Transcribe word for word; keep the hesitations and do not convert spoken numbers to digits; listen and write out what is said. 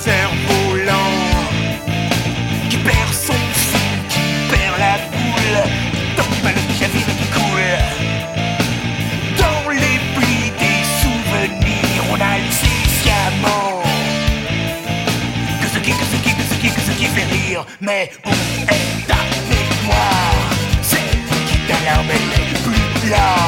cerf-volant qui perd son fil, qui perd la boule, dans le ballon qui chavire et qui coule. Dans les plis des souvenirs, on a laissé sciemment que ce qui, que ce qui, que ce qui, que ce qui fait rire. Mais où est ta mémoire, celle qui t'a l'armée les plus là?